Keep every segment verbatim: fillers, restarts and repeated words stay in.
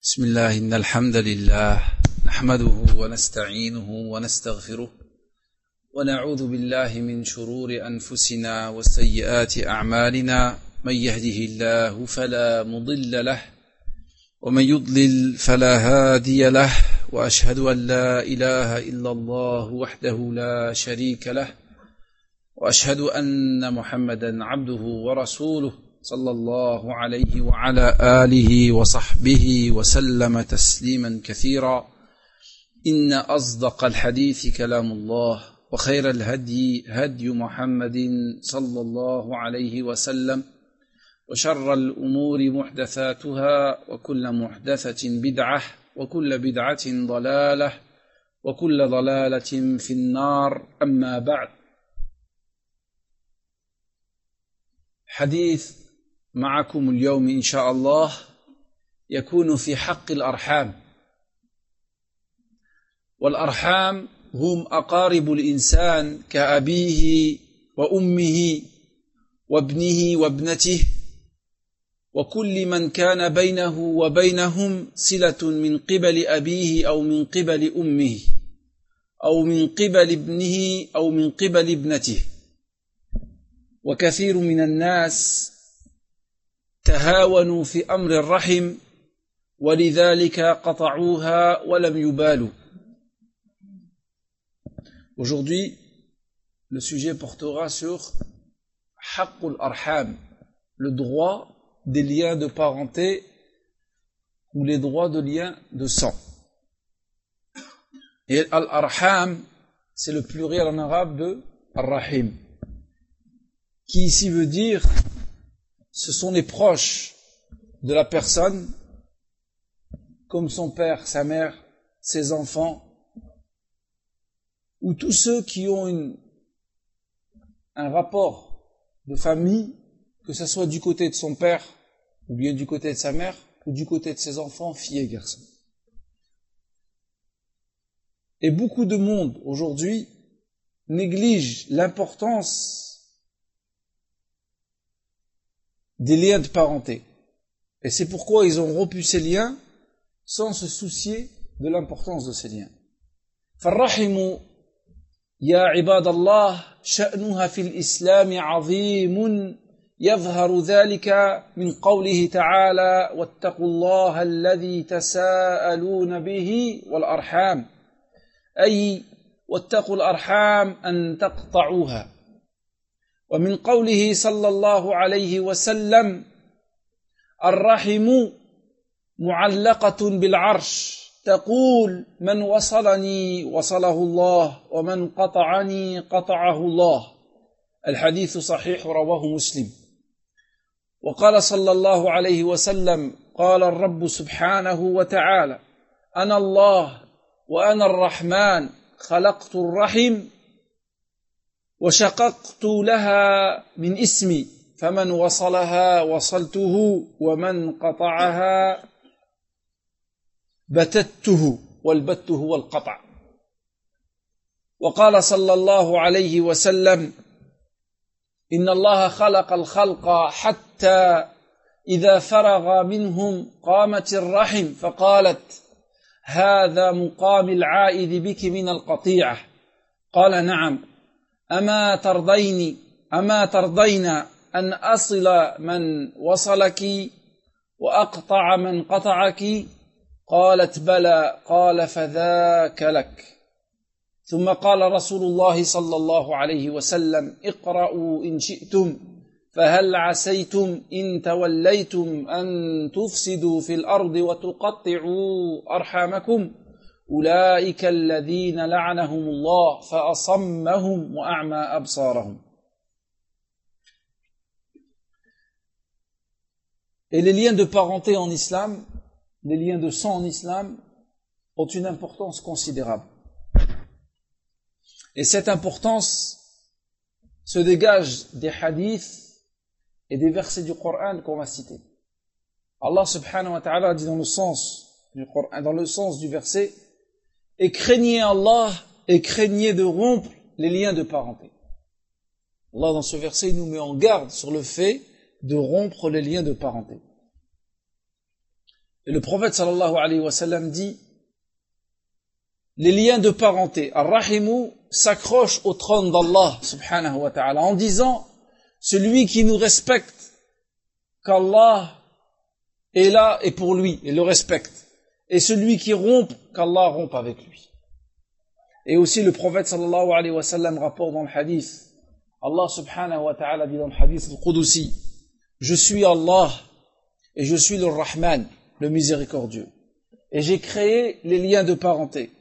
بسم الله إن الحمد لله نحمده ونستعينه ونستغفره ونعوذ بالله من شرور أنفسنا وسيئات أعمالنا من يهده الله فلا مضل له ومن يضلل فلا هادي له وأشهد أن لا إله إلا الله وحده لا شريك له وأشهد أن محمدا عبده ورسوله صلى الله عليه وعلى آله وصحبه وسلم تسليما كثيرا إن أصدق الحديث كلام الله وخير الهدي هدي محمد صلى الله عليه وسلم وشر الأمور محدثاتها وكل محدثة بدعة وكل بدعة ضلالة وكل ضلالة في النار أما بعد. حديث معكم اليوم إن شاء الله يكون في حق الأرحام، والأرحام هم أقارب الإنسان كأبيه وأمه وابنه وابنته وكل من كان بينه وبينهم صلة من قبل أبيه أو من قبل أمه أو من قبل ابنه أو من قبل ابنته. وكثير من الناس تهاونوا في أمر الرحم ولذلك قطعوها ولم يبالوا. Aujourd'hui, le sujet portera sur Haqqul Arham, le droit des liens de parenté ou les droits de liens de sang. Et Al-Arham, c'est le pluriel en arabe de Ar-Rahim, qui ici veut dire ce sont les proches de la personne, comme son père, sa mère, ses enfants, ou tous ceux qui ont une, un rapport de famille, que ce soit du côté de son père, ou bien du côté de sa mère, ou du côté de ses enfants, filles et garçons. Et beaucoup de monde aujourd'hui néglige l'importance des liens de parenté. Et c'est pourquoi ils ont rompu ces liens sans se soucier de l'importance de ces liens. فالرحم يا عباد الله شأنها في الإسلام عظيم يظهر ذلك من قوله تعالى واتقوا الله الذي تساءلون به والأرحام، أي واتقوا الأرحام أن تقطعوها. ومن قوله صلى الله عليه وسلم الرحم معلقة بالعرش تقول من وصلني وصله الله ومن قطعني قطعه الله. الحديث صحيح رواه مسلم. وقال صلى الله عليه وسلم قال الرب سبحانه وتعالى أنا الله وأنا الرحمن خلقت الرحم وشققت لها من اسمي فمن وصلها وصلته ومن قطعها بتته، والبت هو القطع. وقال صلى الله عليه وسلم إن الله خلق الخلق حتى إذا فرغ منهم قامت الرحم فقالت هذا مقام العائد بك من القطيعة. قال نعم أما ترضين أما ترضين أن أصل من وصلك وأقطع من قطعك؟ قالت بلى. قال فذاك لك. ثم قال رسول الله صلى الله عليه وسلم اقرأوا إن شئتم فهل عسيتم إن توليتم أن تفسدوا في الأرض وتقطعوا أرحامكم أولئك الذين لعنهم الله فأصمهم وأعمى أبصارهم. Et les liens de parenté en islam, les liens de sang en islam, ont une importance considérable. Et cette importance se dégage des hadiths et des versets du Coran qu'on va citer. Allah subhanahu wa ta'ala dit dans le sens du Coran, dans le sens du verset, et craignez Allah et craignez de rompre les liens de parenté. Allah dans ce verset il nous met en garde sur le fait de rompre les liens de parenté. Et le prophète sallallahu alayhi wa sallam dit, les liens de parenté, ar-rahimu, s'accrochent au trône d'Allah subhanahu wa ta'ala, en disant, celui qui nous respecte, qu'Allah est là et pour lui, et le respecte. Et celui qui rompt, qu'Allah rompt avec lui. Et aussi le prophète sallallahu alayhi wa sallam rapporte dans le hadith, Allah subhanahu wa ta'ala dit dans le hadith al-Qudusi, je suis Allah et je suis le Rahman, le miséricordieux. Et j'ai créé les liens de parenté.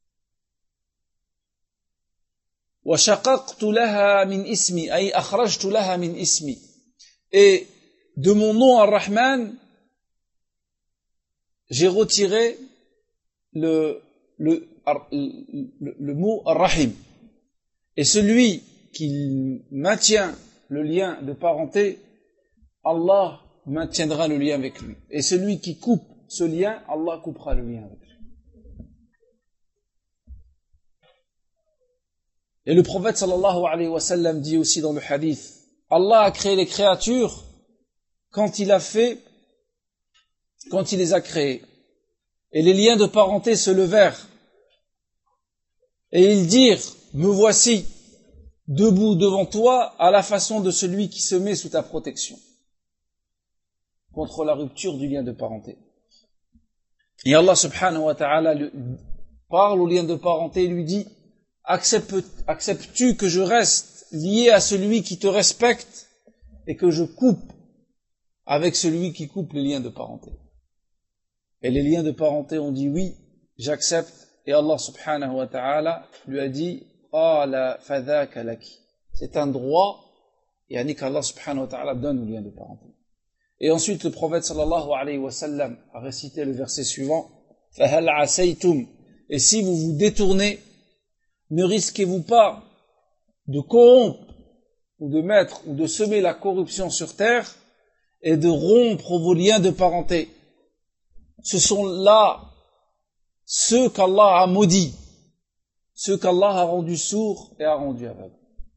وَشَقَقْتُ لَهَا مِنْ إِسْمِي أي أخرجت لها من اسمي. Et de mon nom Ar-Rahman, j'ai retiré le, le, le, le mot Ar-Rahim. Et celui qui maintient le lien de parenté, Allah maintiendra le lien avec lui. Et celui qui coupe ce lien, Allah coupera le lien avec lui. Et le prophète sallallahu alayhi wa sallam dit aussi dans le hadith, Allah a créé les créatures quand il a fait, quand il les a créées. Et les liens de parenté se levèrent. Et ils dirent, me voici, debout devant toi, à la façon de celui qui se met sous ta protection, contre la rupture du lien de parenté. Et Allah subhanahu wa ta'ala parle au lien de parenté et lui dit, acceptes-tu que je reste lié à celui qui te respecte et que je coupe avec celui qui coupe les liens de parenté? Et les liens de parenté ont dit oui, j'accepte. Et Allah subhanahu wa ta'ala lui a dit, qala fadhaka laki. C'est un droit, yani qu'Allah subhanahu wa ta'ala donne aux liens de parenté. Et ensuite le prophète sallallahu alayhi wa sallam a récité le verset suivant, fahal asaytum. Et si vous vous détournez, ne risquez-vous pas de corrompre ou de mettre ou de semer la corruption sur terre et de rompre vos liens de parenté? Ce sont là ceux qu'Allah a maudits, ceux qu'Allah a rendus sourds et a rendus aveugles.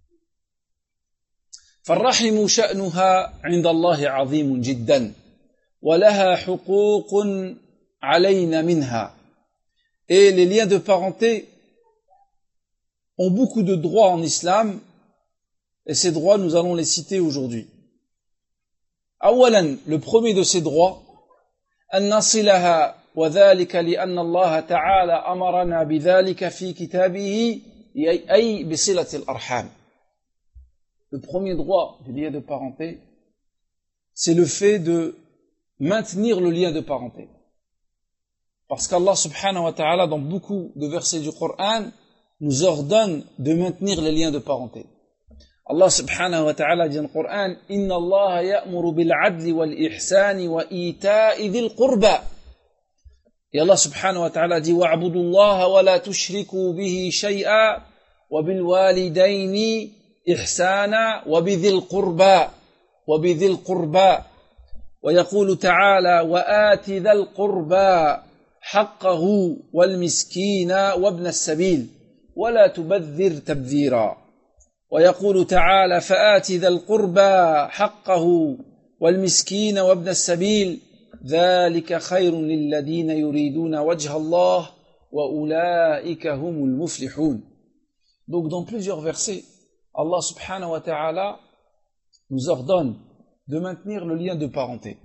فالرحم شأنها عند الله عظيم جدا ولها حقوق علينا منها. Et les liens de parenté ont beaucoup de droits en islam, et ces droits, nous allons les citer aujourd'hui. أولا, le premier de ces droits, أن نصلها وذلك لأن الله تعالى أمرنا بذلك في كتابه أي بصلة الأرحام. Le premier droit du lien de parenté, c'est le fait de maintenir le lien de parenté. Parce qu'Allah subhanahu wa ta'ala, dans beaucoup de versets du Coran, nous ordonne de maintenir les liens de parenté. Allah subhanahu wa ta'ala dit dans le Coran, Inna Allah ya'muru bil adli wal ihsani wa ita'i dhil qurba. Et Allah subhanahu wa ta'ala dit, wa'budu Allah wa la tushriku bihi shay'a wa bil walidayni ihsana wa bidhil qurba wa bidhil qurba. Wa yaqulu ta'ala wa ati dhal qurba haqqahu wal miskina wa ibn as-sabil. ولا تبذر تبذيرا ويقول تعالى فآت ذا القربى حقه والمسكين وابن السبيل ذلك خير للذين يريدون وجه الله وأولئك هم المفلحون. Donc dans plusieurs versets, Allah subhanahu wa ta'ala nous ordonne de maintenir le lien de parenté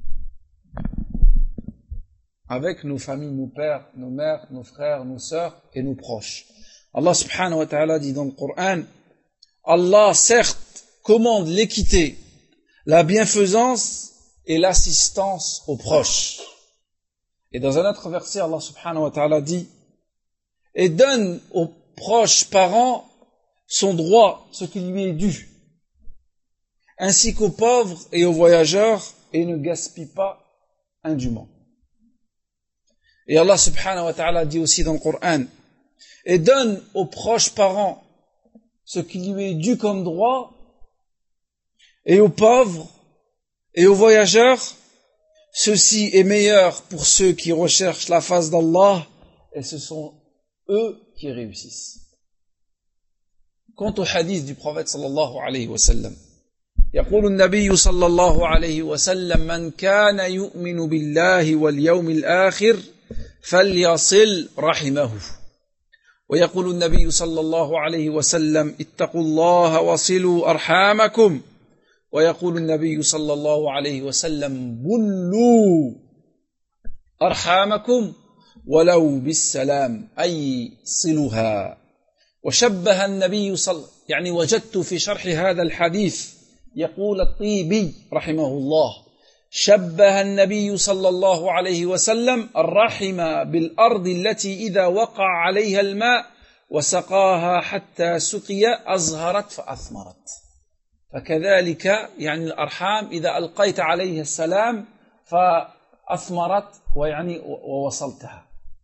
avec nos familles, nos pères, nos mères, nos frères, nos sœurs et nos proches. Allah subhanahu wa ta'ala dit dans le Coran, Allah certes commande l'équité, la bienfaisance et l'assistance aux proches. Et dans un autre verset, Allah subhanahu wa ta'ala dit, et donne aux proches parents son droit, ce qui lui est dû, ainsi qu'aux pauvres et aux voyageurs, et ne gaspille pas indûment. Et Allah subhanahu wa ta'ala dit aussi dans le Coran, et donne aux proches parents ce qui lui est dû comme droit, et aux pauvres et aux voyageurs, ceci est meilleur pour ceux qui recherchent la face d'Allah, et ce sont eux qui réussissent. Quant au hadith du prophète sallallahu alayhi wa sallam, يقول النبي صلى الله عليه وسلم من كان يؤمن بالله واليوم الآخر فليصل رحمه. ويقول النبي صلى الله عليه وسلم اتقوا الله وصلوا أرحامكم. ويقول النبي صلى الله عليه وسلم بلوا أرحامكم ولو بالسلام أي صلها. وشبه النبي صلى يعني وجدت في شرح هذا الحديث يقول الطيبي رحمه الله شبه النبي صلى الله عليه وسلم الرحم بالأرض التي إذا وقع عليها الماء وسقاها حتى سقي أزهرت فأثمرت. فكذلك يعني الأرحام إذا ألقيت عليها السلام فأثمرت ويعني ووصلتها.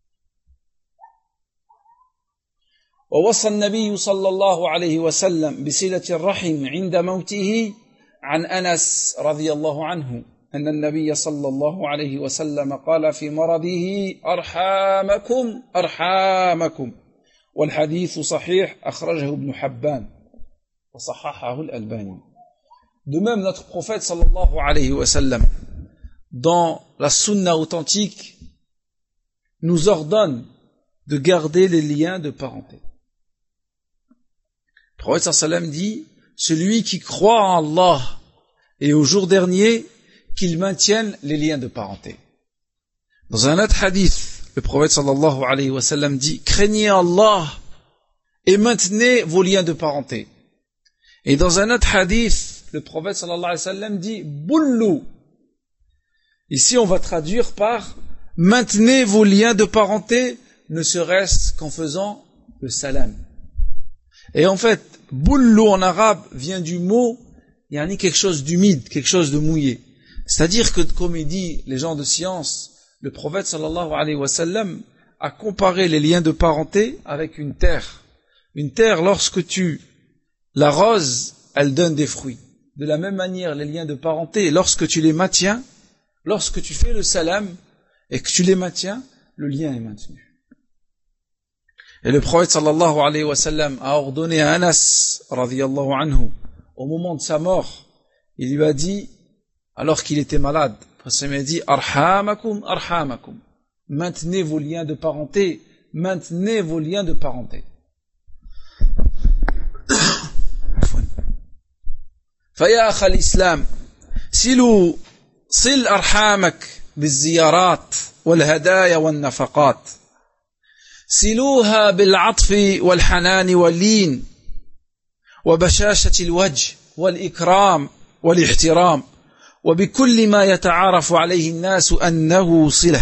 ووصى النبي صلى الله عليه وسلم بصلة الرحم عند موته عن أنس رضي الله عنه أن النبي صلى الله عليه وسلم قال في مرضه أرحامكم أرحامكم. والحديث صحيح أخرجه ابن حبان وصححه الألباني. De même, notre prophète sallallahu alayhi wa sallam, dans la sunna authentique, nous ordonne de garder les liens de parenté. Le prophète sallallahu alayhi wa sallam dit, celui qui croit en Allah et au jour dernier, qu'il maintienne les liens de parenté. Dans un autre hadith, le prophète sallallahu alayhi wa sallam dit, craignez Allah et maintenez vos liens de parenté. Et dans un autre hadith, le prophète sallallahu alayhi wa sallam dit, boulou. Ici, on va traduire par, maintenez vos liens de parenté, ne serait-ce qu'en faisant le salam. Et en fait, boulou en arabe vient du mot, il y a quelque chose d'humide, quelque chose de mouillé. C'est-à-dire que, comme il dit les gens de science, le prophète sallallahu alayhi wa sallam a comparé les liens de parenté avec une terre. Une terre, lorsque tu l'arroses, elle donne des fruits. De la même manière, les liens de parenté, lorsque tu les maintiens, lorsque tu fais le salam et que tu les maintiens, le lien est maintenu. Et le prophète sallallahu alayhi wa sallam a ordonné à Anas radiyallahu anhu, au moment de sa mort, il lui a dit, alors qu'il était malade, il m'a dit, arhamakum, arhamakum. Maintenez vos liens de parenté, maintenez vos liens de parenté. فيا أخ الإسلام سلوا صل أرحامك بالزيارات والهدايا والنفقات سلوها بالعطف والحنان واللين وبشاشة الوجه والإكرام والاحترام وبكل ما يتعارف عليه الناس أنه صلة.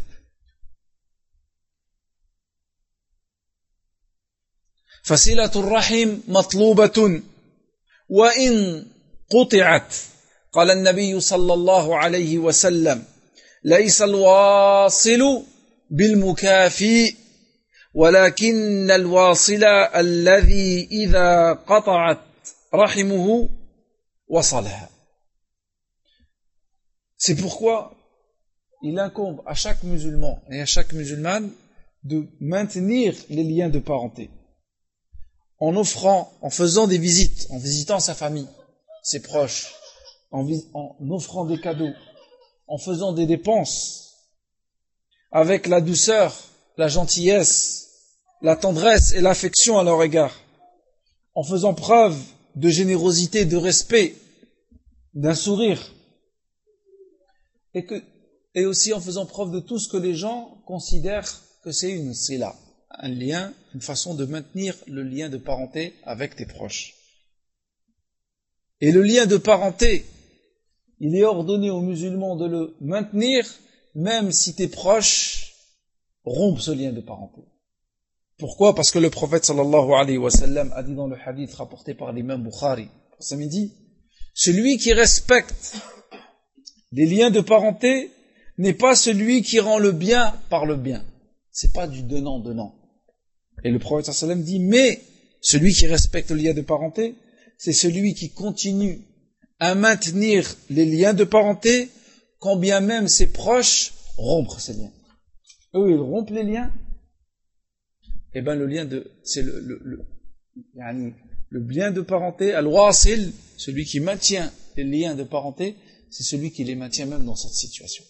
فصلة الرحم مطلوبة وإن قطعت. قال النبي صلى الله عليه وسلم ليس الواصل بالمكافئ ولكن الواصل الذي إذا قطعت رحمه وصلها. C'est pourquoi il incombe à chaque musulman et à chaque musulmane de maintenir les liens de parenté en offrant, en faisant des visites, en visitant sa famille, ses proches, en, en offrant des cadeaux, en faisant des dépenses, avec la douceur, la gentillesse, la tendresse et l'affection à leur égard, en faisant preuve de générosité, de respect, d'un sourire, et, que, et aussi en faisant preuve de tout ce que les gens considèrent que c'est une sila, un lien, une façon de maintenir le lien de parenté avec tes proches. Et le lien de parenté, il est ordonné aux musulmans de le maintenir, même si tes proches rompent ce lien de parenté. Pourquoi? Parce que le prophète sallallahu alayhi wa sallam a dit dans le hadith rapporté par l'imam Bukhari, ça me dit, celui qui respecte les liens de parenté n'est pas celui qui rend le bien par le bien. C'est pas du donnant-donnant. Et le prophète sallallahu alayhi wa sallam dit, mais celui qui respecte le lien de parenté, c'est celui qui continue à maintenir les liens de parenté, quand bien même ses proches rompent ces liens. Eux, ils rompent les liens, et ben le lien de, c'est le, le, le, Le lien de parenté, al-wasil, celui qui maintient les liens de parenté, c'est celui qui les maintient même dans cette situation.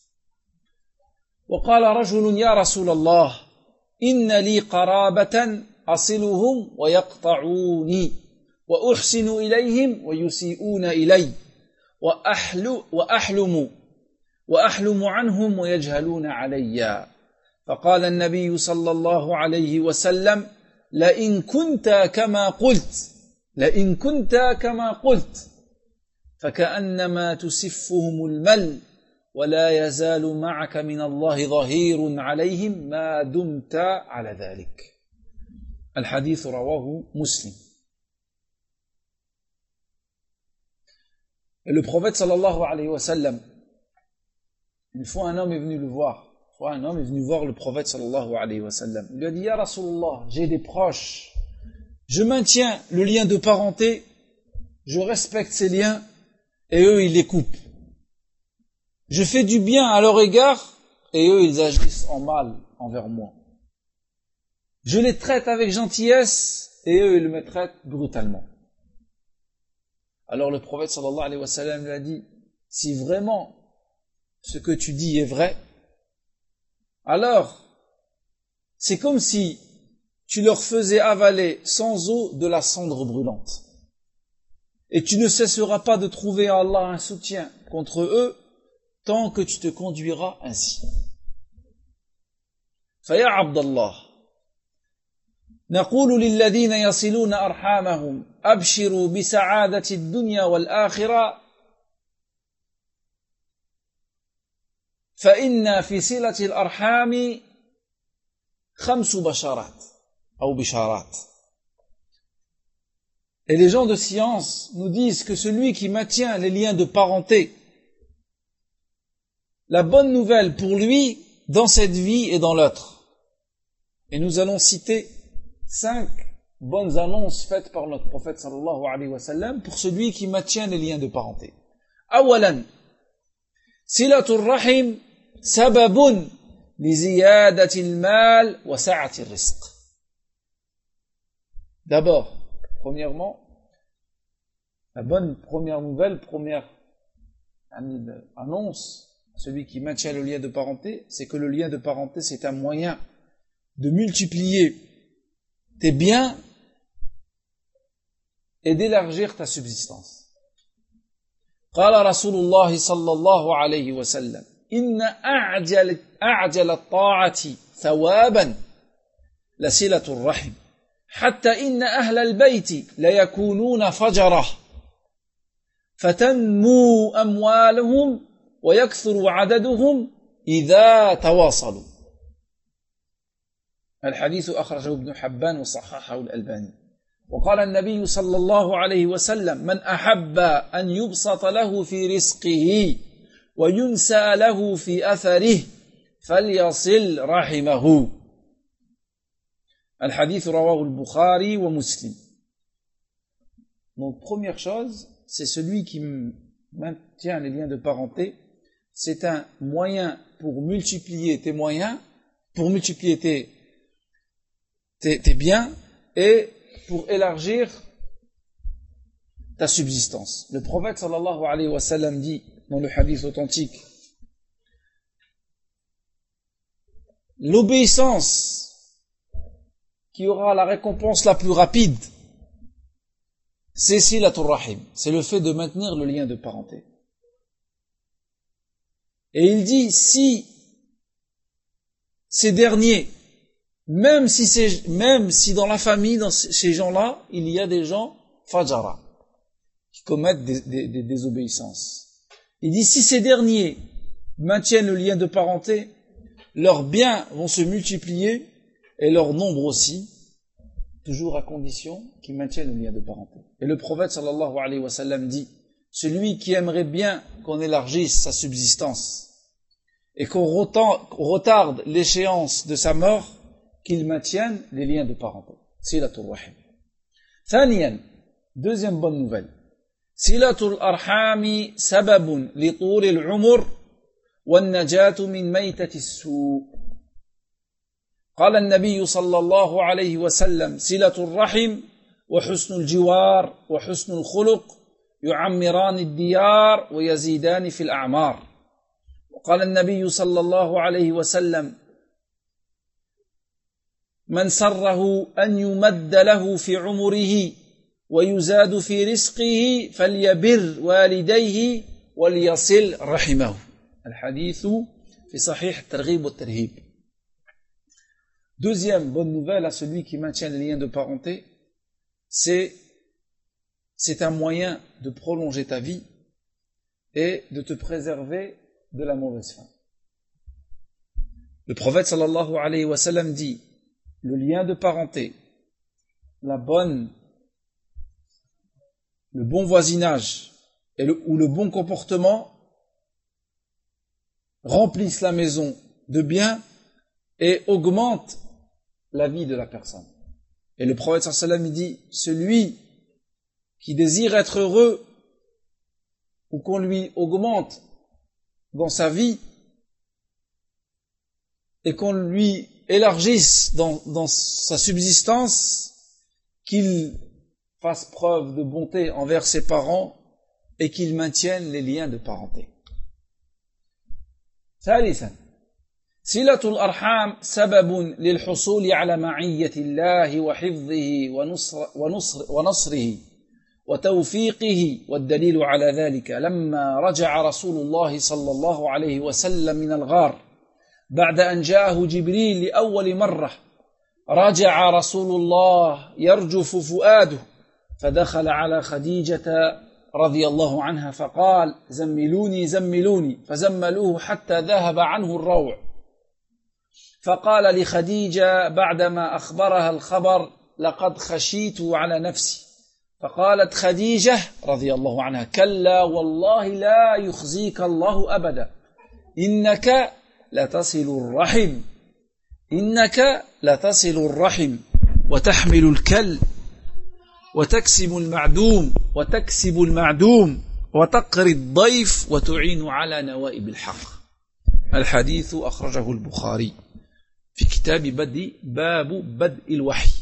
وقال رجل يا رسول الله إن لي قرابة أصلهم ويقطعوني وأحسن إليهم ويسيئون إلي وأحل وأحلم وأحلم عنهم ويجهلون علي فقال النبي صلى الله عليه وسلم لئن كنت كما قلت لئن كنت كما قلت فكأنما تسفهم المل ولا يزال معك من الله ظهير عليهم ما دمت على ذلك. الحديث رواه مسلم. Et le prophète sallallahu alayhi wa sallam, une fois un homme est venu le voir, une fois un homme est venu voir le prophète sallallahu alayhi wa sallam. Il lui a dit, Ya Rasulallah, j'ai des proches, je maintiens le lien de parenté, je respecte ces liens, et eux ils les coupent. Je fais du bien à leur égard, et eux ils agissent en mal envers moi. Je les traite avec gentillesse, et eux ils me traitent brutalement. Alors le prophète sallallahu alayhi wa sallam lui a dit, si vraiment ce que tu dis est vrai, alors c'est comme si tu leur faisais avaler sans eau de la cendre brûlante. Et tu ne cesseras pas de trouver en Allah un soutien contre eux tant que tu te conduiras ainsi. فيا عبد الله نقول للذين يصلون أرحامهم أبشروا بسعادة الدنيا والآخرة فإن في صلة الأرحام خمس بشارات أو بشارات. Et les gens de science nous disent que celui qui maintient les liens de parenté, la bonne nouvelle pour lui dans cette vie et dans l'autre. Et nous allons citer cinq bonnes annonces faites par notre prophète sallallahu alayhi wa sallam pour celui qui maintient les liens de parenté. Awalan, silatul rahim sababun li ziyadati al-mal wa sa'ati al-rizq. D'abord, premièrement, la bonne première nouvelle, première annonce, celui qui maintient le lien de parenté, c'est que le lien de parenté, c'est un moyen de multiplier tes biens et d'élargir ta subsistance. قال رسول الله صلى الله عليه وسلم إن أعجل أعجل الطاعة ثوابا لصلة الرحم حتى إن أهل البيت ليكونون فجرة فتنمو أموالهم ويكثر عددهم إذا تواصلوا. الحديث أخرجه ابن حبان وصححه الألباني. وقال النبي صلى الله عليه وسلم من أحب أن يبسط له في رزقه وينسى له في أثره فليصل رحمه. الحديث رواه البخاري ومسلم. Donc première chose, c'est celui qui maintient les liens de parenté, c'est un moyen pour multiplier tes moyens, pour multiplier tes, tes, tes biens et pour élargir ta subsistance. Le prophète sallallahu alayhi wa sallam dit dans le hadith authentique, l'obéissance qui aura la récompense la plus rapide, c'est silatul rahim, c'est le fait de maintenir le lien de parenté. Et il dit, si ces derniers, même si c'est, même si dans la famille, dans ces gens-là, il y a des gens fajara, qui commettent des, des, des désobéissances. Il dit, si ces derniers maintiennent le lien de parenté, leurs biens vont se multiplier et leur nombre aussi, toujours à condition qu'ils maintiennent le lien de parenté. Et le prophète sallallahu alayhi wa sallam dit, celui qui aimerait bien qu'on élargisse sa subsistance et qu'on retarde l'échéance de sa mort, qu'il maintienne les liens de parenté. Silatul rahim. Thaniyan, deuxième bonne nouvelle. Silatul arhami sababun li toul al-umr wa najatu min maytati as-su'. قال النبي صلى الله عليه وسلم صلة الرحم وحسن الجوار وحسن الخلق يعمران الديار ويزيدان في الأعمار. وقال النبي صلى الله عليه وسلم: من سره أن يمد له في عمره ويزاد في رزقه فليبر والديه وليصل رحمه. الحديث في صحيح الترغيب والترهيب. Deuxième bonne nouvelle à celui qui maintient les liens de parenté, c'est c'est un moyen de prolonger ta vie et de te préserver de la mauvaise fin. Le prophète sallallahu alayhi wa sallam dit: le lien de parenté, la bonne, le bon voisinage et le, ou le bon comportement remplissent la maison de bien et augmentent la vie de la personne. Et le prophète sallallahu alayhi wa sallam dit: celui qui désire être heureux ou qu'on lui augmente dans sa vie et qu'on lui élargisse dans, dans sa subsistance, qu'il fasse preuve de bonté envers ses parents et qu'il maintienne les liens de parenté. ثالثا صلة الأرحام سبب للحصول على معية الله وحفظه ونصر ونصر ونصره وتوفيقه. والدليل على ذلك لما رجع رسول الله صلى الله عليه وسلم من الغار بعد أن جاءه جبريل لأول مرة، رجع رسول الله يرجف فؤاده فدخل على خديجة رضي الله عنها فقال: زملوني زملوني، فزملوه حتى ذهب عنه الروع. فقال لخديجة بعدما أخبرها الخبر: لقد خشيت على نفسي. فقالت خديجة رضي الله عنها: كلا والله لا يخزيك الله أبدا، إنك لتصل الرحم إنك لتصل الرحم وتحمل الكل وتكسب المعدوم وتكسب المعدوم وتقري الضيف وتعين على نوائب الحق. الحديث أخرجه البخاري في كتاب بدء باب بدء الوحي.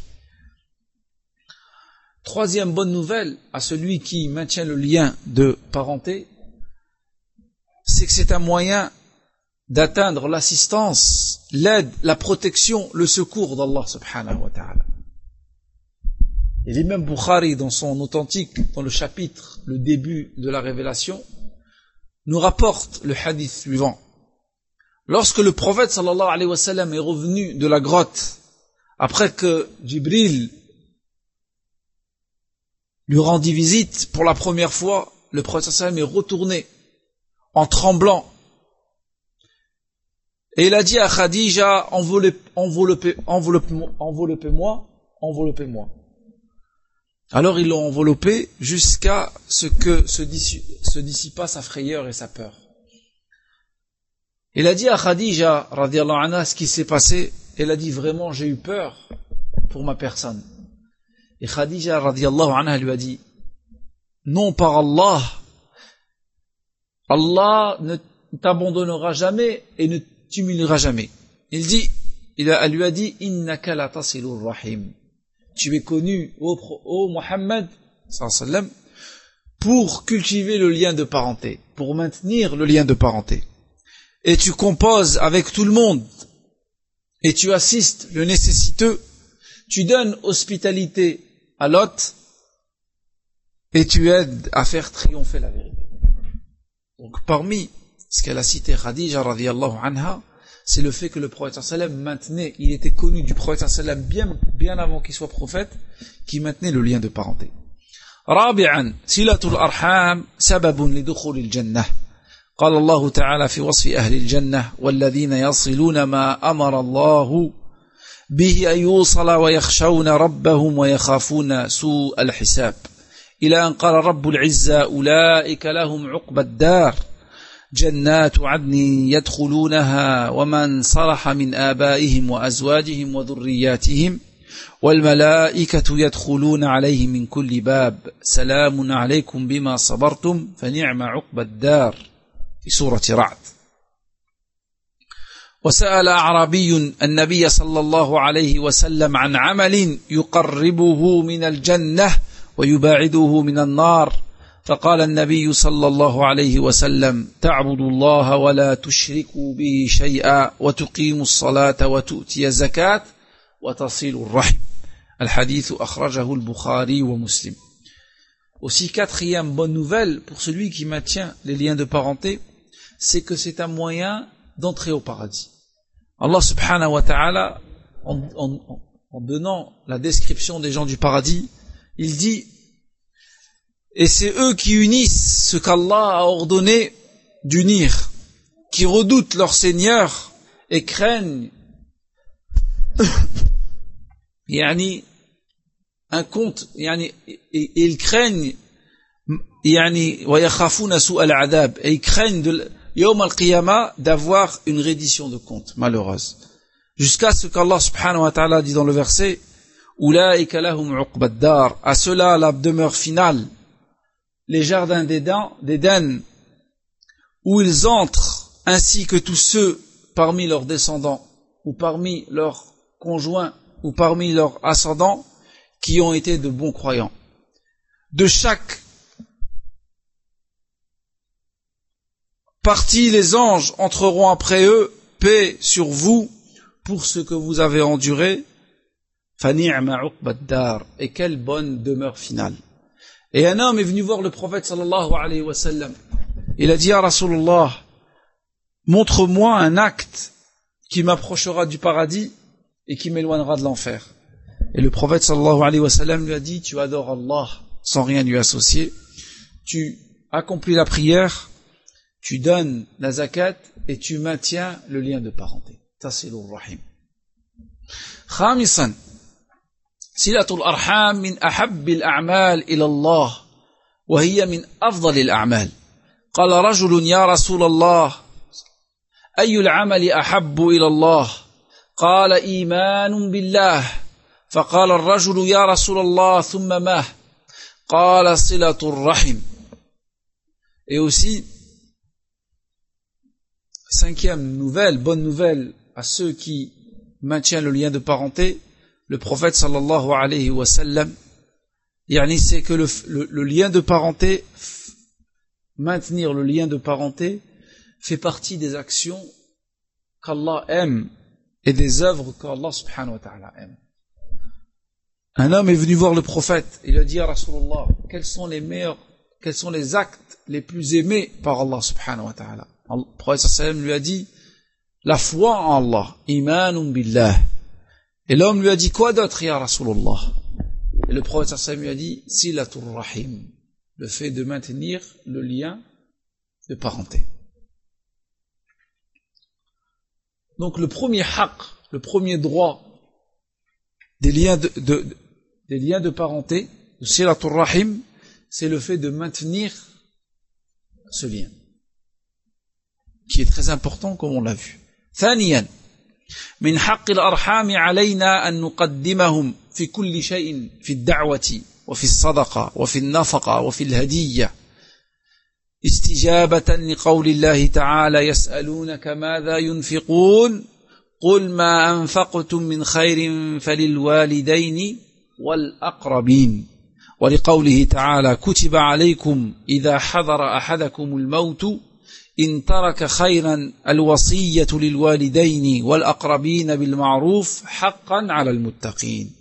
Troisième bonne nouvelle à celui qui maintient le lien de parenté, c'est que c'est un moyen d'atteindre l'assistance, l'aide, la protection, le secours d'Allah subhanahu wa ta'ala. Et l'imam Bukhari, dans son authentique, dans le chapitre, le début de la révélation, nous rapporte le hadith suivant. Lorsque le prophète sallallahu alayhi wa sallam est revenu de la grotte, après que Jibril lui rendit visite pour la première fois, le prophète sallallahu alayhi wa sallam est retourné en tremblant. Et il a dit à Khadija: enveloppez, enveloppez, enveloppez-moi, enveloppez-moi, enveloppez-moi. Alors ils l'ont enveloppé jusqu'à ce que se, dissi- se dissipa sa frayeur et sa peur. Il a dit à Khadija radiyallahu anha ce qui s'est passé. Elle a dit: vraiment j'ai eu peur pour ma personne. Et Khadija radiyallahu anha lui a dit: non, par Allah, Allah ne t'abandonnera jamais et ne t'humiliera jamais. Il dit, il a, elle lui a dit: innaka la tasilur rahim. Tu es connu, ô, ô Muhammad sallallahu alayhi wa sallam, pour cultiver le lien de parenté, pour maintenir le lien de parenté. Et tu composes avec tout le monde, et tu assistes le nécessiteux, tu donnes hospitalité à l'hôte, et tu aides à faire triompher la vérité. Donc parmi ce qu'elle a cité Khadija radiyallahu anha, c'est le fait que le prophète sallam maintenait, il était connu du prophète sallam bien, bien avant qu'il soit prophète, qui maintenait le lien de parenté. رابعا صلة الأرحام سبب لدخول الجنة. قال الله تعالى في وصف أهل الجنة: والذين يصلون ما أمر الله به أن يوصل ويخشون ربهم ويخافون سوء الحساب. إلى أن قال رب العزة: أولئك لهم عقبى الدار جنات عدن يدخلونها ومن صلح من آبائهم وأزواجهم وذرياتهم والملائكة يدخلون عليهم من كل باب سلام عليكم بما صبرتم فنعم عقبى الدار في سورة رعد. وسأل أعرابي النبي صلى الله عليه وسلم عن عمل يقربه من الجنة ويباعده من النار فقال النبي صلى الله عليه وسلم تعبد الله ولا تشركوا به شيئا وتقيموا الصلاة وتؤتي الزكاة وتصل الرحم. الحديث أخرجه البخاري ومسلم. Aussi, quatrième bonne nouvelle pour celui qui maintient les liens de parenté, c'est que c'est un moyen d'entrer au paradis. Allah subhanahu wa ta'ala, en, en, en donnant la description des gens du paradis, il dit, et c'est eux qui unissent ce qu'Allah a ordonné d'unir, qui redoutent leur Seigneur et craignent yani, un compte, yani, et, et ils craignent yani, et ils craignent de Yawm al-Qiyamah d'avoir une reddition de compte malheureuse. Jusqu'à ce qu'Allah subhanahu wa ta'ala dit dans le verset Ulaika lahum uqbad dar, à cela la demeure finale, les jardins d'Éden, où ils entrent, ainsi que tous ceux parmi leurs descendants, ou parmi leurs conjoints, ou parmi leurs ascendants, qui ont été de bons croyants. De chaque partie, les anges entreront après eux, paix sur vous, pour ce que vous avez enduré, فَنِعْمَ عُقْبَ الدَّارِ, et quelle bonne demeure finale. Et un homme est venu voir le prophète sallallahu alayhi wa sallam. Il a dit à Rasulullah, montre-moi un acte qui m'approchera du paradis et qui m'éloignera de l'enfer. Et le prophète sallallahu alayhi wa sallam lui a dit, tu adores Allah sans rien lui associer, tu accomplis la prière, tu donnes la zakat et tu maintiens le lien de parenté. Tasilur rahim. Khamisan, silatul arham min ahabbil a'mal ila Allah wa hiya min afdalil a'mal. Qala rajulun ya Rasulallah, ayyul amali ahabbu ila Allah? Qala imanun billah. فقال الرجل يا رسول الله ثم ما قال صلة الرحم. Et aussi, cinquième nouvelle, bonne nouvelle à ceux qui maintiennent le lien de parenté, le prophète sallallahu alayhi wa sallam, yani c'est que le, le, le lien de parenté, maintenir le lien de parenté, fait partie des actions qu'Allah aime et des œuvres qu'Allah subhanahu wa ta'ala aime. Un homme est venu voir le prophète, il a dit à Rasulullah, quels sont les meilleurs, quels sont les actes les plus aimés par Allah subhanahu wa ta'ala? Le prophète sallam lui a dit, la foi en Allah, imanun billah. Et l'homme lui a dit, quoi d'autre, ya Rasulullah? Et le prophète sallam lui a dit, silatur rahim, le fait de maintenir le lien de parenté. Donc le premier haqq, le premier droit des liens de, de, des liens de parenté, de silatur rahim, c'est le fait de maintenir ce lien, qui est très important comme on l'a vu. ثانيا من حق الأرحام علينا أن نقدمهم في كل شيء في الدعوة وفي الصدقة وفي النفقة وفي الهدية استجابة لقول الله تعالى يسألونك ماذا ينفقون قل ما أنفقتم من خير فللوالدين والأقربين ولقوله تعالى كتب عليكم إذا حضر أحدكم الموت إن ترك خيرا الوصية للوالدين والأقربين بالمعروف حقا على المتقين.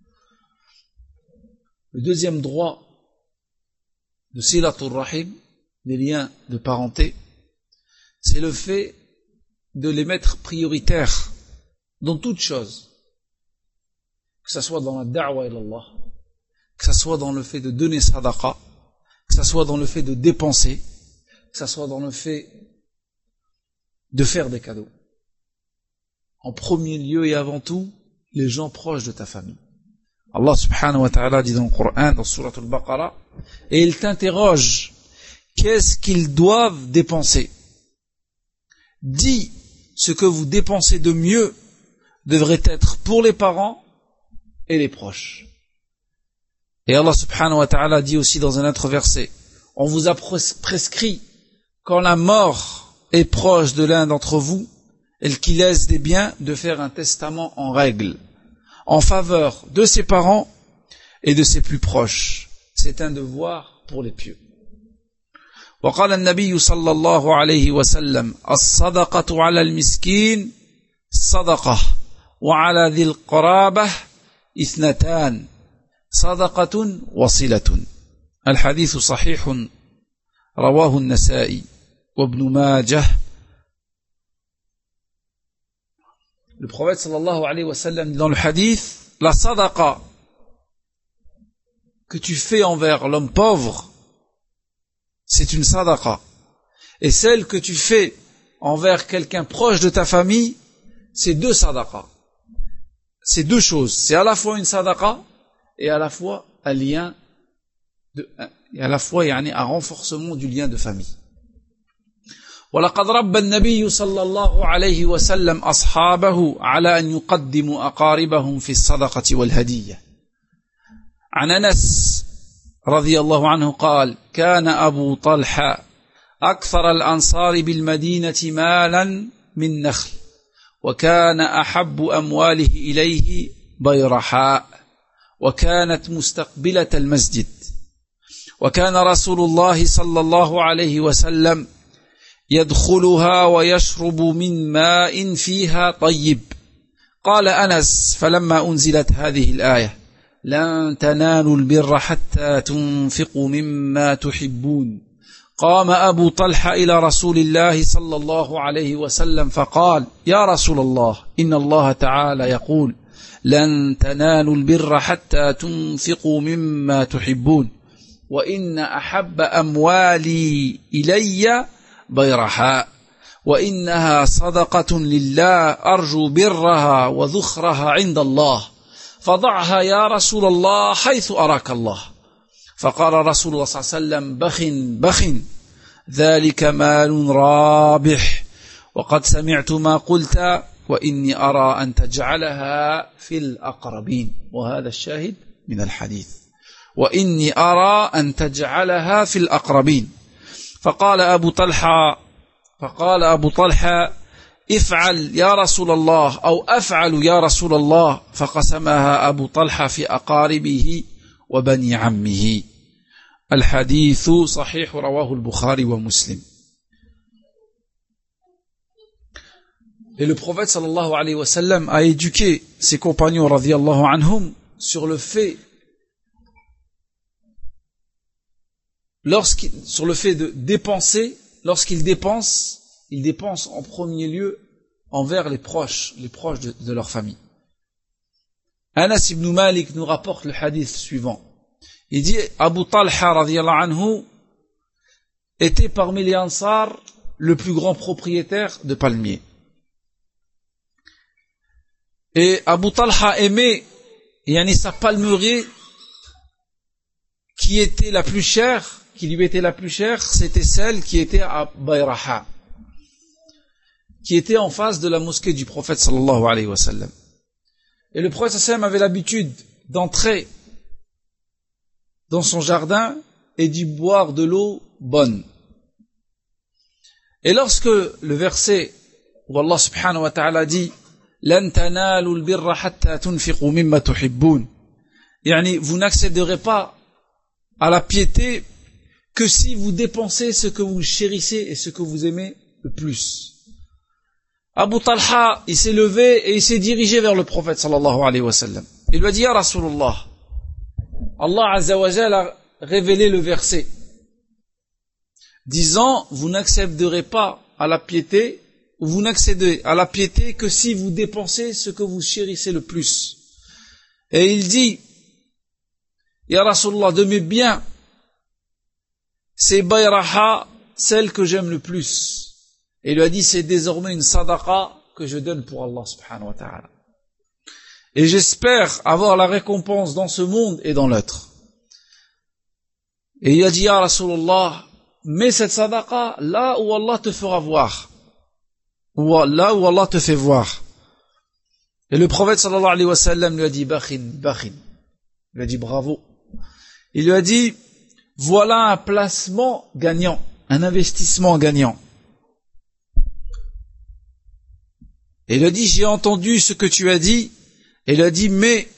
Le deuxième droit de silatur rahim, des liens de parenté, c'est le fait de les mettre prioritaires dans toute chose, que ce soit dans la da'wa ila Allah, que ce soit dans le fait de donner sadaqa, que ce soit dans le fait de dépenser, que ce soit dans le fait de faire des cadeaux. En premier lieu et avant tout, les gens proches de ta famille. Allah subhanahu wa ta'ala dit dans le Coran, dans Surat al-Baqarah, et il t'interroge, qu'est-ce qu'ils doivent dépenser? Dis, ce que vous dépensez de mieux devrait être pour les parents et les proches. Et Allah subhanahu wa ta'ala dit aussi dans un autre verset, on vous a prescrit quand la mort est proche de l'un d'entre vous, et qui laisse des biens, de faire un testament en règle, en faveur de ses parents et de ses plus proches. C'est un devoir pour les pieux. وقال النبي صلى الله عليه وسلم الصدقة على المسكين صدقة وعلى ذي القرابة اثنتان صدقة وصلة. الحديث صحيح رواه النسائي وابن ماجه. Le prophète sallallahu alayhi wa sallam dans le hadith, la sadaqa que tu fais envers l'homme pauvre, c'est une sadaqa. Et celle que tu fais envers quelqu'un proche de ta famille, c'est deux sadaqas. C'est deux choses. C'est à la fois une sadaqa et à la fois un lien, de, et à la fois yani, un renforcement du lien de famille. ولقد ربى النبي صلى الله عليه وسلم أصحابه على أن يقدموا أقاربهم في الصدقة والهدية. عن أنس رضي الله عنه قال: كان أبو طلحة أكثر الأنصار بالمدينة مالا من نخل، وكان أحب أمواله إليه بيرحاء، وكانت مستقبلة المسجد، وكان رسول الله صلى الله عليه وسلم يدخلها ويشرب من ماء فيها طيب. قال أنس: فلما أنزلت هذه الآية لن تنالوا البر حتى تنفقوا مما تحبون، قام أبو طلحة إلى رسول الله صلى الله عليه وسلم فقال: يا رسول الله، إن الله تعالى يقول لن تنالوا البر حتى تنفقوا مما تحبون، وإن أحب أموالي إلي بيرحاء، وإنها صدقة لله أرجو برها وذخرها عند الله، فضعها يا رسول الله حيث أراك الله. فقال رسول الله صلى الله عليه وسلم: بخ بخ ذلك مال رابح، وقد سمعت ما قلت، وإني أرى أن تجعلها في الأقربين. وهذا الشاهد من الحديث، وإني أرى أن تجعلها في الأقربين. فقال أبو طلحة فقال أبو طلحة: افعل يا رسول الله، أو أفعل يا رسول الله. فقسمها أبو طلحة في أقاربه وبني عمه. الحديث صحيح رواه البخاري ومسلم. Et le prophète sallallahu alayhi wa sallam a éduqué ses compagnons radiyallahu anhum sur le fait lorsqu'il, sur le fait de dépenser, lorsqu'ils dépensent, ils dépensent en premier lieu envers les proches, les proches de, de leur famille. Anas ibn Malik nous rapporte le hadith suivant. Il dit: Abu Talha radiyallahu anhu était parmi les Ansar le plus grand propriétaire de palmiers. Et Abu Talha aimait yani sa palmeraie qui était la plus chère, qui lui était la plus chère, c'était celle qui était à Bayraha, qui était en face de la mosquée du prophète sallallahu alayhi wa sallam. Et le prophète sallallahu alayhi wa sallam avait l'habitude d'entrer dans son jardin et d'y boire de l'eau bonne. Et lorsque le verset où Allah subhanahu wa ta'ala dit لَن تَنَالُوا الْبِرَّ حَتَّى تُنْفِقُوا مِمَّا تُحِبُّونَ, yani vous n'accéderez pas à la piété que si vous dépensez ce que vous chérissez et ce que vous aimez le plus. Abu Talha, il s'est levé et il s'est dirigé vers le prophète sallallahu alayhi wa sallam. Il lui a dit: Ya Rasulullah, Allah Azza wa Jal a révélé le verset disant: vous n'accéderez pas à la piété, ou vous n'accédez à la piété que si vous dépensez ce que vous chérissez le plus. Et il dit: Ya Rasulullah, de mes biens, c'est Bayraha, celle que j'aime le plus. Et il lui a dit: c'est désormais une sadaqa que je donne pour Allah subhanahu wa ta'ala. Et j'espère avoir la récompense dans ce monde et dans l'autre. Et il a dit: Ya Rasulullah, mets cette sadaqa là où Allah te fera voir. Ou là où Allah te fait voir. Et le prophète sallallahu alayhi wa sallam lui a dit: Bakhin, bakhin. Il lui a dit: bravo. Il lui a dit: voilà un placement gagnant, un investissement gagnant. Et il a dit, j'ai entendu ce que tu as dit. Et il a dit, mais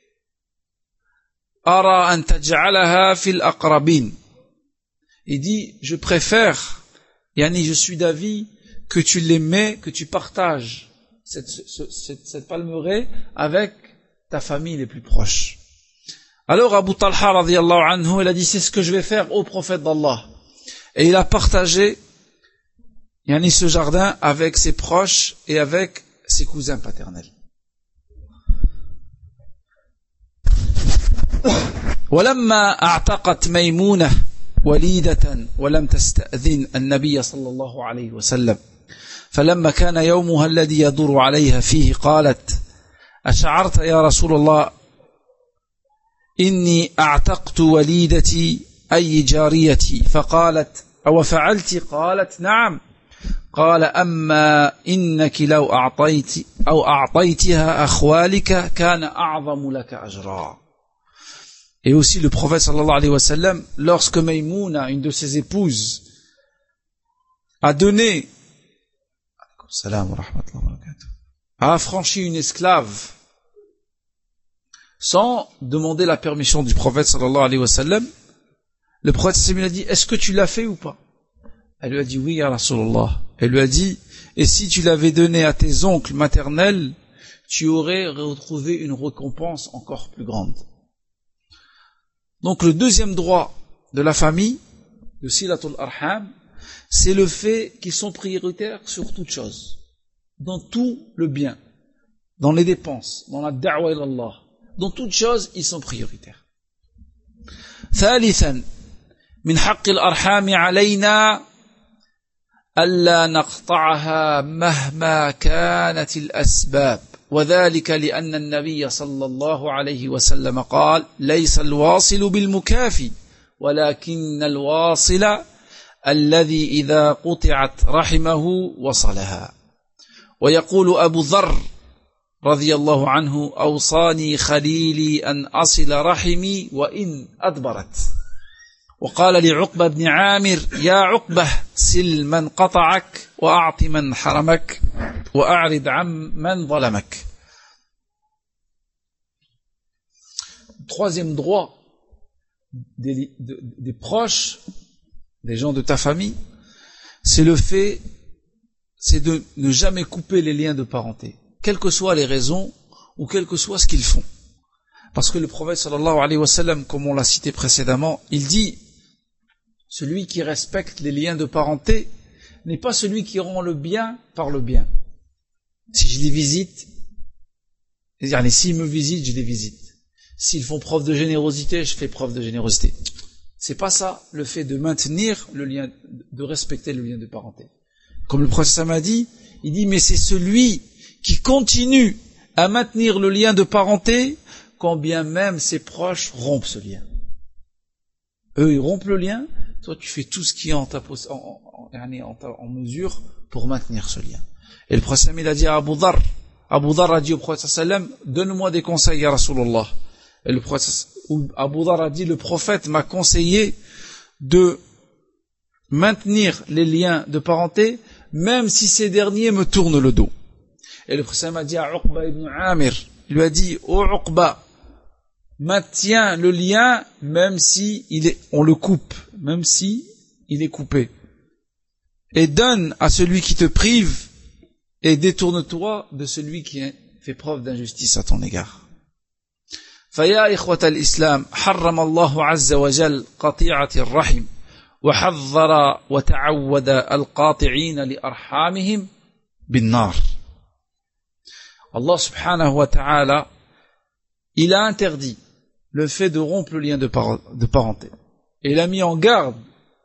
ara an taj'alaha fil aqrabin. Il dit, je préfère, yani je suis d'avis que tu les mets, que tu partages cette, cette, cette palmeraie avec ta famille les plus proches. Alors Abu Talha radiyallahu anhu, il a dit, c'est ce que je vais faire au prophète d'Allah. Et il a partagé yani ce jardin avec ses proches et avec ses cousins paternels. ولما اعتقت ميمونة وليدة ولم تستأذن النبي صلى الله عليه وسلم فلما كان يومها الذي يدور عليها فيه قالت أشعرت يا رسول الله إني أعتقت وليدتي أي جاريتي فقالت أو فعلت قالت نعم قال أما إنك لو أعطيت أو أعطيتها أخوالك كان أعظم لك أجرا. Et aussi le prophète sallallahu alayhi wa sallam, lorsque Maïmouna, une de ses épouses, a donné, a affranchi une esclave, sans demander la permission du prophète sallallahu alayhi wa sallam, le prophète sallallahu alayhi wa sallam lui a dit, est-ce que tu l'as fait ou pas? Elle lui a dit, oui, ya Rasulallah. Elle lui a dit, et si tu l'avais donné à tes oncles maternels, tu aurais retrouvé une récompense encore plus grande. Donc le deuxième droit de la famille, de Silatul Arham, c'est le fait qu'ils sont prioritaires sur toute chose, dans tout le bien, dans les dépenses, dans la da'wa ila Allah, dans toute chose, ils sont prioritaires. ثالثا من حق الأرحام علينا ألا نقطعها مهما كانت الأسباب وذلك لأن النبي صلى الله عليه وسلم قال ليس الواصل بالمكافي ولكن الواصل الذي إذا قطعت رحمه وصلها. ويقول أبو ذر رضي الله عنه أوصاني خليلي أن أصل رحمي وإن أدبرت. وقال لعقبة بن عامر يا عقبة سل من قطعك وأعط من حرمك وأعرض عن من ظلمك. Troisième droit des, des, des proches, des gens de ta famille, c'est le fait, c'est de ne jamais couper les liens de parenté, quelles que soient les raisons ou quel que soit ce qu'ils font. Parce que le prophète sallallahu alayhi wa sallam, comme on l'a cité précédemment, il dit, celui qui respecte les liens de parenté n'est pas celui qui rend le bien par le bien. Si je les visite, c'est-à-dire s'ils me visitent, je les visite. S'ils font preuve de générosité, je fais preuve de générosité. C'est pas ça le fait de maintenir le lien, de respecter le lien de parenté. Comme le prophète m'a dit, il dit mais c'est celui qui continue à maintenir le lien de parenté quand bien même ses proches rompent ce lien. Eux ils rompent le lien, toi tu fais tout ce qui est en, ta, en, en, en, en mesure pour maintenir ce lien. Et le prophète il a dit à Abu Dhar, Abu Dhar a dit au prophète sallam, donne-moi des conseils ya Rasulullah. Et le prophète, Abu Dhar a dit, le prophète m'a conseillé de maintenir les liens de parenté, même si ces derniers me tournent le dos. Et le prophète m'a dit à Uqba ibn Amir, il lui a dit, ô Uqba, maintiens le lien, même si il est, on le coupe, même si il est coupé. Et donne à celui qui te prive, et détourne-toi de celui qui fait preuve d'injustice à ton égard. فيا إخوة الإسلام حرم الله عز وجل قطيعة الرحم وحذر وتعود القاطعين لأرحامهم بالنار. Allah subhanahu wa ta'ala, il a interdit le fait de rompre le lien de, par de parenté. Et il a mis en garde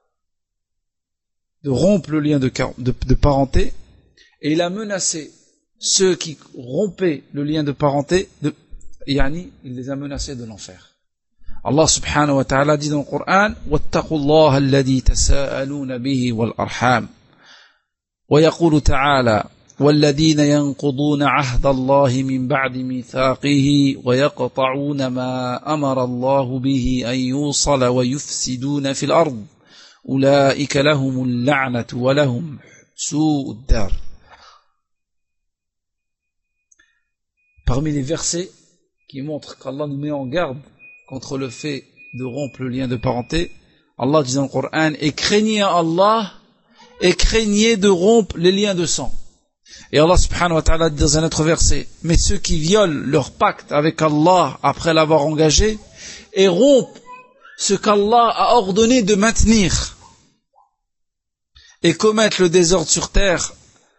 de rompre le lien de, de, de parenté, et il a menacé ceux qui rompaient le lien de parenté de Yani, il les a menacés de l'enfer. Allah subhanahu wa ta'ala dit dans le Coran وَاتَّقُوا اللَّهَ الَّذِي تَسَاءَلُونَ بِهِ وَالْأَرْحَامِ ويقول تعالى وَالَّذِينَ يَنقُضُونَ عَهْدَ اللَّهِ مِنْ بَعْدِ مِيثَاقِهِ وَيَقْطَعُونَ مَا أَمَرَ اللَّهُ بِهِ أَنْ يُوصَلَ وَيُفْسِدُونَ فِي الْأَرْضِ أُولَئِكَ لَهُمُ اللَّعْنَةُ وَلَهُمْ سُوءُ الدَّارِ. parmi les versets qui montrent qu'Allah nous met en garde contre le fait de rompre le lien de parenté, Allah dit dans le Coran, et craignez Allah, et craignez de rompre les liens de sang. Et Allah subhanahu wa ta'ala dit dans un autre verset, mais ceux qui violent leur pacte avec Allah après l'avoir engagé, et rompent ce qu'Allah a ordonné de maintenir, et commettent le désordre sur terre,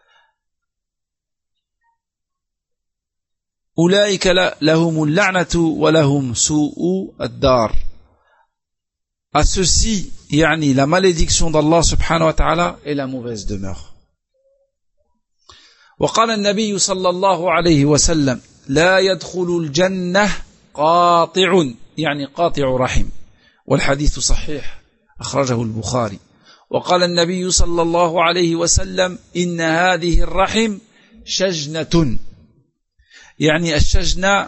Ulaïka lahumul la'natu wa lahum su'u ad-dar. À ceci, yani la malédiction d'Allah subhanahu wa ta'ala et la mauvaise demeure. وقال النبي صلى الله عليه وسلم لا يدخل الجنة قاطع يعني قاطع رحم والحديث صحيح أخرجه البخاري. وقال النبي صلى الله عليه وسلم إن هذه الرحم شجنة يعني الشجنة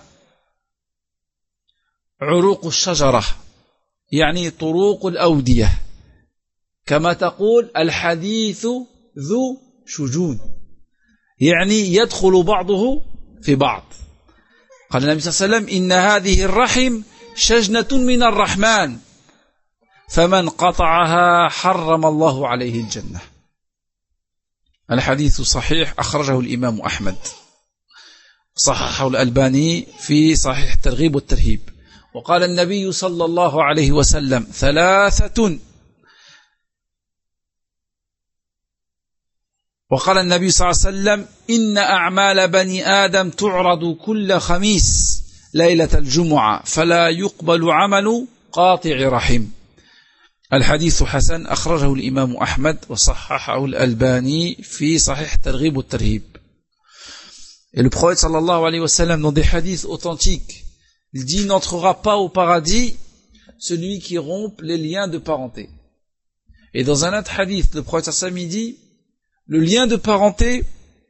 عروق الشجرة يعني طروق الأودية كما تقول الحديث ذو شجون يعني يدخل بعضه في بعض. قال النبي صلى الله عليه وسلم إن هذه الرحم شجنة من الرحمن فمن قطعها حرم الله عليه الجنة. الحديث صحيح أخرجه الإمام أحمد صححه الألباني في صحيح الترغيب والترهيب. وقال النبي صلى الله عليه وسلم ثلاثة وقال النبي صلى الله عليه وسلم إن أعمال بني آدم تعرض كل خميس ليلة الجمعة فلا يقبل عمل قاطع رحم. الحديث حسن أخرجه الإمام أحمد وصححه الألباني في صحيح الترغيب والترهيب. Et le prophète sallallahu alayhi wa sallam dans des hadiths authentiques, il dit n'entrera pas au paradis celui qui rompt les liens de parenté. Et dans un autre hadith, le prophète sallallahu alayhi wa sallam dit le lien de parenté,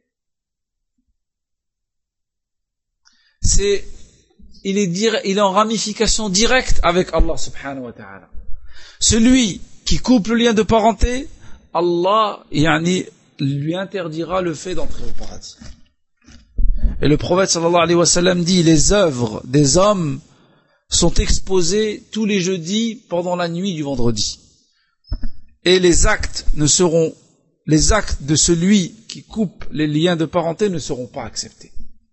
c'est, il est, dire, il est en ramification directe avec Allah subhanahu wa ta'ala. Celui qui coupe le lien de parenté, Allah yani, lui interdira le fait d'entrer au paradis. Et le prophète sallallahu alayhi wa sallam dit les œuvres des hommes sont exposées tous les jeudis pendant la nuit du vendredi. Et les actes ne seront les actes de celui qui coupe les liens de parenté ne seront pas acceptés.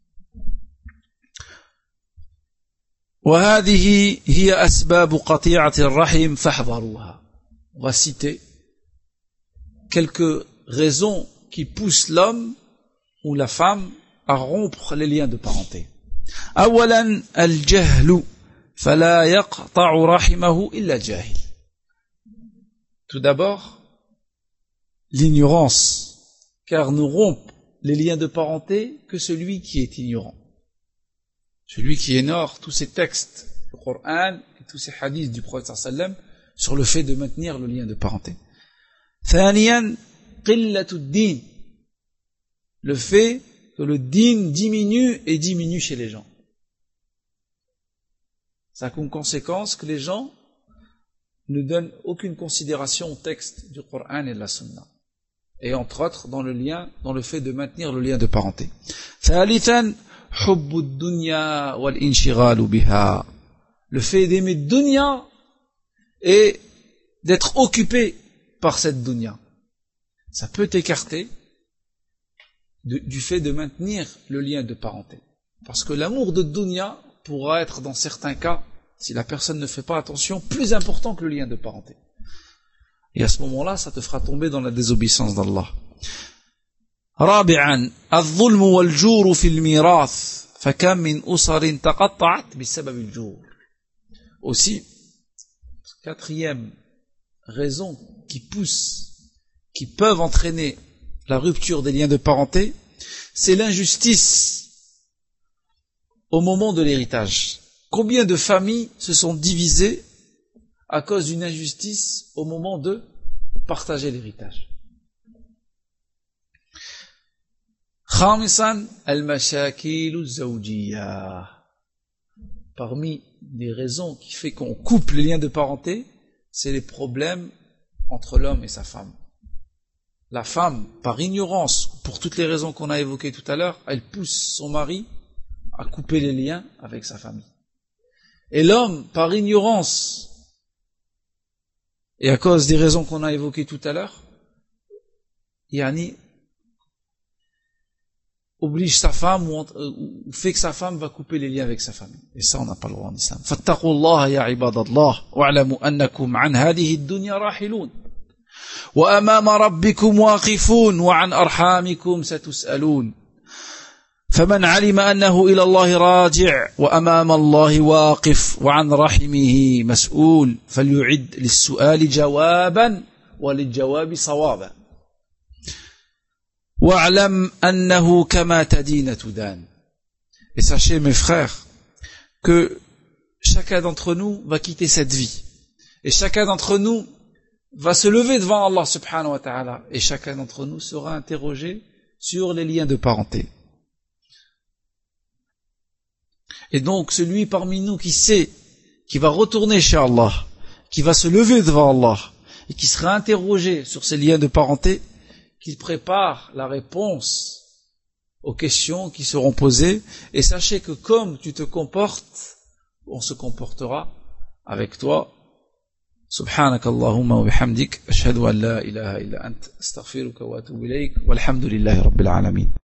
وهذه هي أسباب قطيعة الرحم فاحذروها. On va citer quelques raisons qui poussent l'homme ou la femme à rompre les liens de parenté. أولا الجهل فلا يقطع رحمه إلا جاهل. Tout d'abord, l'ignorance, car ne rompt les liens de parenté que celui qui est ignorant. Celui qui ignore tous ces textes du Coran et tous ces hadiths du prophète sallam sur le fait de maintenir le lien de parenté. ثانيا قلة الدين, le fait que le din diminue et diminue chez les gens. Ça a comme conséquence que les gens ne donnent aucune considération au texte du Coran et de la Sunna. Et entre autres dans le lien, dans le fait de maintenir le lien de parenté. ثالثا حب الدنيا والانشغال بها, le fait d'aimer dunya et d'être occupé par cette dunya. Ça peut t'écarter de, du fait de maintenir le lien de parenté. Parce que l'amour de dunya pourra être dans certains cas, si la personne ne fait pas attention, plus important que le lien de parenté. Et à ce moment-là, ça te fera tomber dans la désobéissance d'Allah. رابعا الظلم والجور في الميراث فكم من أسر تقطعت بسبب الجور. Aussi, quatrième raison qui pousse, qui peuvent entraîner la rupture des liens de parenté, c'est l'injustice au moment de l'héritage. Combien de familles se sont divisées à cause d'une injustice au moment de partager l'héritage? خامسا المشاكل الزوجية. Parmi les raisons qui fait qu'on coupe les liens de parenté, c'est les problèmes entre l'homme et sa femme. La femme, par ignorance, pour toutes les raisons qu'on a évoquées tout à l'heure, elle pousse son mari à couper les liens avec sa famille. Et l'homme, par ignorance, et à cause des raisons qu'on a évoquées tout à l'heure, yani, oblige sa femme ou, ou fait que sa femme va couper les liens avec sa famille. Et ça, on n'a pas le droit en islam. Fattaqullaha ya ibadallah wa'lamu annakum an hadhihi ad-dunya rahilun wa amama rabbikum waqifun wa an arhamikum satus'alun. فمن علم أنه إلى الله راجع وأمام الله واقف وعن رحمه مسؤول فليعد للسؤال جوابا وللجواب صوابا واعلم أنه كما تدين تدان. Et sachez mes frères que chacun d'entre nous va quitter cette vie et chacun d'entre nous va se lever devant Allah subhanahu wa ta'ala et chacun d'entre nous sera interrogé sur les liens de parenté. Et donc, celui parmi nous qui sait, qui va retourner chez Allah, qui va se lever devant Allah, et qui sera interrogé sur ces liens de parenté, qu'il prépare la réponse aux questions qui seront posées, et sachez que comme tu te comportes, on se comportera avec toi. Subhanak Allahumma wa bihamdik, ashhadu an la ilaha illa ant, astaghfiruka wa atubu ilayk, walhamdulillahi rabbil alamin.